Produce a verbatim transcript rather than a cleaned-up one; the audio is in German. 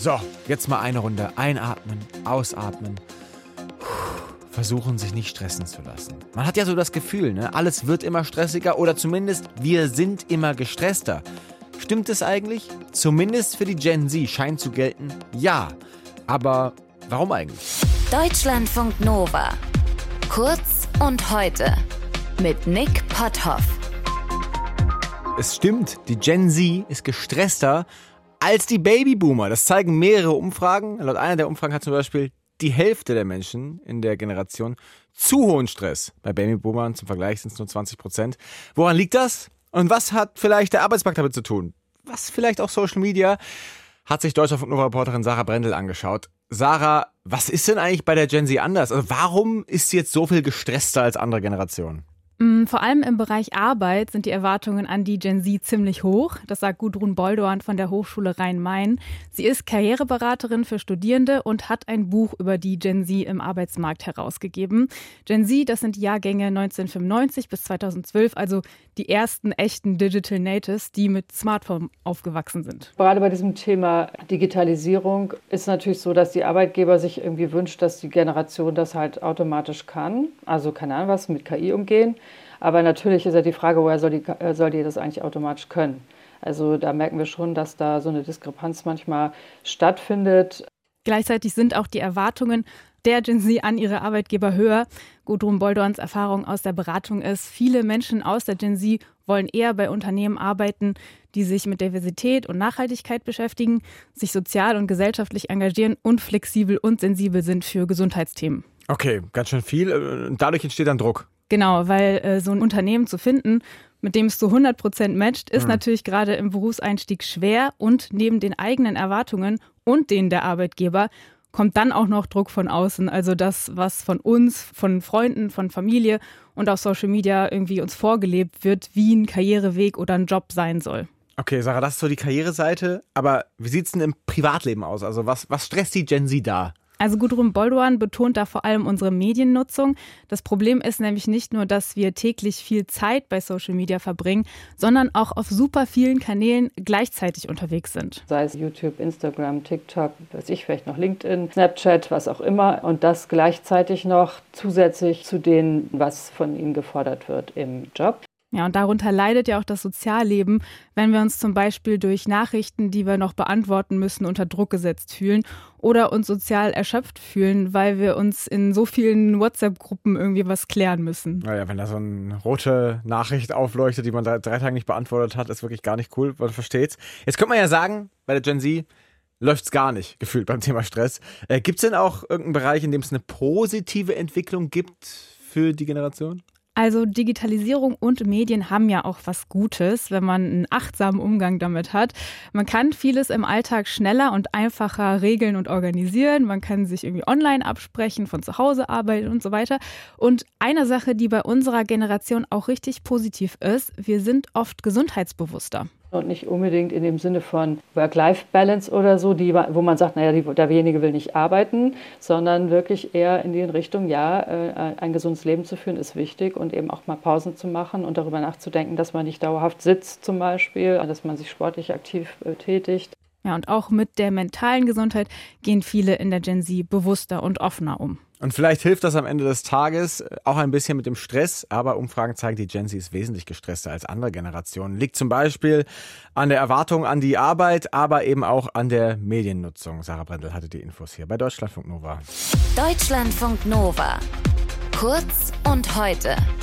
So, jetzt mal eine Runde einatmen, ausatmen. Versuchen, sich nicht stressen zu lassen. Man hat ja so das Gefühl, ne? Alles wird immer stressiger oder zumindest wir sind immer gestresster. Stimmt es eigentlich? Zumindest für die Gen Z scheint zu gelten, ja. Aber warum eigentlich? Deutschlandfunk Nova. Kurz und heute mit Nick Potthoff. Es stimmt, die Gen Z ist gestresster als die Babyboomer. Das zeigen mehrere Umfragen. Laut einer der Umfragen hat zum Beispiel die Hälfte der Menschen in der Generation zu hohen Stress. Bei Babyboomern zum Vergleich sind es nur zwanzig Prozent. Woran liegt das? Und was hat vielleicht der Arbeitsmarkt damit zu tun? Was vielleicht auch Social Media? Hat sich Deutschlandfunk Nova-Reporterin Sarah Brendel angeschaut. Sarah, was ist denn eigentlich bei der Gen Z anders? Also warum ist sie jetzt so viel gestresster als andere Generationen? Vor allem im Bereich Arbeit sind die Erwartungen an die Gen Z ziemlich hoch. Das sagt Gudrun Boldorn von der Hochschule Rhein-Main. Sie ist Karriereberaterin für Studierende und hat ein Buch über die Gen Z im Arbeitsmarkt herausgegeben. Gen Z, das sind die Jahrgänge neunzehnhundertfünfundneunzig bis zweitausendzwölf, also die ersten echten Digital Natives, die mit Smartphone aufgewachsen sind. Gerade bei diesem Thema Digitalisierung ist es natürlich so, dass die Arbeitgeber sich irgendwie wünscht, dass die Generation das halt automatisch kann. Also keine Ahnung was, mit K I umgehen. Aber natürlich ist ja die Frage, woher soll die, soll die das eigentlich automatisch können? Also da merken wir schon, dass da so eine Diskrepanz manchmal stattfindet. Gleichzeitig sind auch die Erwartungen der Gen Z an ihre Arbeitgeber höher. Gudrun Boldorns Erfahrung aus der Beratung ist, viele Menschen aus der Gen Z wollen eher bei Unternehmen arbeiten, die sich mit Diversität und Nachhaltigkeit beschäftigen, sich sozial und gesellschaftlich engagieren und flexibel und sensibel sind für Gesundheitsthemen. Okay, ganz schön viel. Dadurch entsteht dann Druck. Genau, weil äh, so ein Unternehmen zu finden, mit dem es zu hundert Prozent matcht, ist mhm. natürlich gerade im Berufseinstieg schwer. Und neben den eigenen Erwartungen und denen der Arbeitgeber kommt dann auch noch Druck von außen. Also das, was von uns, von Freunden, von Familie und auch Social Media irgendwie uns vorgelebt wird, wie ein Karriereweg oder ein Job sein soll. Okay, Sarah, das ist so die Karriereseite. Aber wie sieht es denn im Privatleben aus? Also was, was stresst die Gen Z da? Also Gudrun Boldorn betont da vor allem unsere Mediennutzung. Das Problem ist nämlich nicht nur, dass wir täglich viel Zeit bei Social Media verbringen, sondern auch auf super vielen Kanälen gleichzeitig unterwegs sind. Sei es YouTube, Instagram, TikTok, weiß ich, vielleicht noch LinkedIn, Snapchat, was auch immer. Und das gleichzeitig noch zusätzlich zu dem, was von ihnen gefordert wird im Job. Ja, und darunter leidet ja auch das Sozialleben, wenn wir uns zum Beispiel durch Nachrichten, die wir noch beantworten müssen, unter Druck gesetzt fühlen oder uns sozial erschöpft fühlen, weil wir uns in so vielen WhatsApp-Gruppen irgendwie was klären müssen. Naja, wenn da so eine rote Nachricht aufleuchtet, die man drei, drei Tage nicht beantwortet hat, ist wirklich gar nicht cool, man versteht's. Jetzt könnte man ja sagen, bei der Gen Z läuft's gar nicht, gefühlt beim Thema Stress. Äh, gibt's denn auch irgendeinen Bereich, in dem es eine positive Entwicklung gibt für die Generation? Also Digitalisierung und Medien haben ja auch was Gutes, wenn man einen achtsamen Umgang damit hat. Man kann vieles im Alltag schneller und einfacher regeln und organisieren. Man kann sich irgendwie online absprechen, von zu Hause arbeiten und so weiter. Und eine Sache, die bei unserer Generation auch richtig positiv ist, wir sind oft gesundheitsbewusster. Und nicht unbedingt in dem Sinne von Work-Life-Balance oder so, die, wo man sagt, naja, die, derjenige will nicht arbeiten, sondern wirklich eher in die Richtung, ja, ein gesundes Leben zu führen ist wichtig und eben auch mal Pausen zu machen und darüber nachzudenken, dass man nicht dauerhaft sitzt zum Beispiel, dass man sich sportlich aktiv betätigt. Ja, und auch mit der mentalen Gesundheit gehen viele in der Gen Z bewusster und offener um. Und vielleicht hilft das am Ende des Tages auch ein bisschen mit dem Stress, aber Umfragen zeigen, die Gen Z ist wesentlich gestresster als andere Generationen. Liegt zum Beispiel an der Erwartung an die Arbeit, aber eben auch an der Mediennutzung. Sarah Brendel hatte die Infos hier bei Deutschlandfunk Nova. Deutschlandfunk Nova. Kurz und heute.